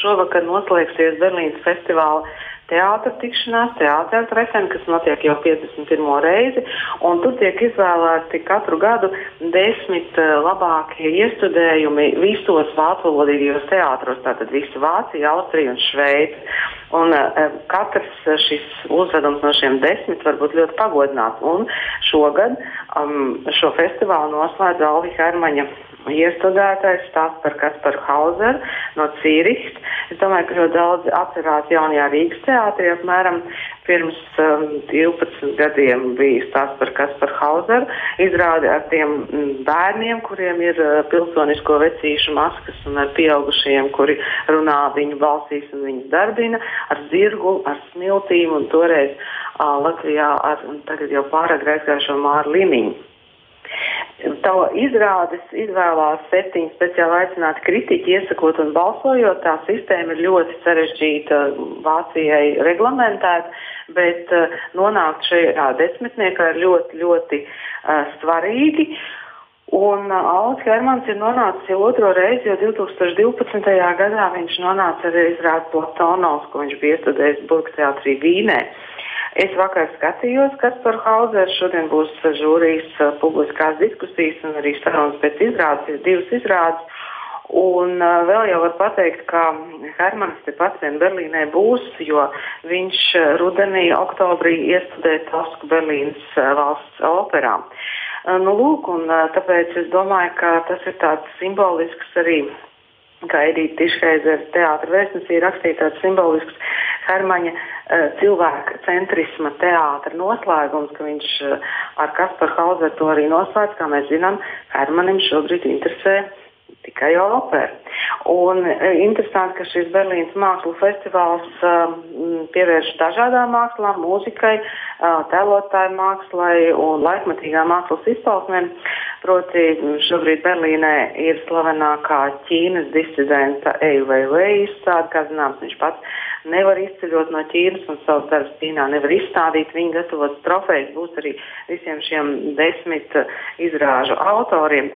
šovakar noslēgsies Berlīnas festivāla teātra tikšanās, teātra tresen, kas notiek jau 51. reizi, un tur tiek izvēlēti katru gadu 10 labākie iestudējumi visos vācvalodīgajos teātros, tātad visa Vācija, Austrija un Šveice. Un katrs šis uzvedums no šiem 10 var būt ļoti pagodināts. Un šogad šo festivālu noslēdz Alvi Hermaņa iestudētais stāsts par Kasparu Hauseru no Cīrihas. Es domāju, ka ļoti daudz atcerās jaunajā Rīgas teātrī. Apmēram pirms 12 gadiem bija stāsts par Kasparu Hauseru. Izrādi ar tiem bērniem, kuriem ir pilsonisko vecīšu maskas, un ar pieaugušajiem, kuri runā viņu balsīs un viņus darbina, ar zirgu, ar smiltīm un toreiz Latvijā ar tagad jau pārāk aizgājušo Māru Liniņu. Tā izrādes izvēlās 7 speciāli aicināti kritiķi, iesakot un balsojot. Tā sistēma ir ļoti sarežģīta, Vācijai reglamentēta, bet nonākt šajā 10. ir ļoti, ļoti svarīgi. Un Alvis Hermans ir nonācis jau otro reizi, jo 2012. gadā viņš nonāca ar izrādi Platonovs, ko viņš bija iestudējis Burgteātrī Vīnē. Es vakar skatījos Kasparu Hauseru, šodien būs žūrijas publiskās diskusijas un arī sarunas pēc izrādes, ir 2 izrādes. Un vēl jau var pateikt, ka Hermans tepat vien Berlīnē būs, jo viņš rudenī, oktobrī iestudē Tosku Berlīnas valsts operā. Lūk, un tāpēc es domāju, ka tas ir tāds simbolisks arī, kā Edita Tišheizer teātra vēstnesī rakstīja, tāds simbolisks Hermaņa cilvēka centrisma teātra noslēgums, ka viņš ar Kasparu Hauseru to arī noslēdz, kā mēs zinām, Hermanim šobrīd interesē tikai opera. Un interesanti, ka šis Berlīnas mākslu festivāls pievērš dažādām mākslām, mūzikai, tēlotāju mākslai un laikmatīgām mākslas izpausmēm. Proti šobrīd Berlīnē ir slavenākā Ķīnas disidenta Ai Weiwei izstāde, kā zināms, viņš pats nevar izceļot no Ķīnas un savus darbus Ķīnā nevar izstādīt. Viņa gatavotas trofejas būs arī visiem šiem 10 izrāžu autoriem.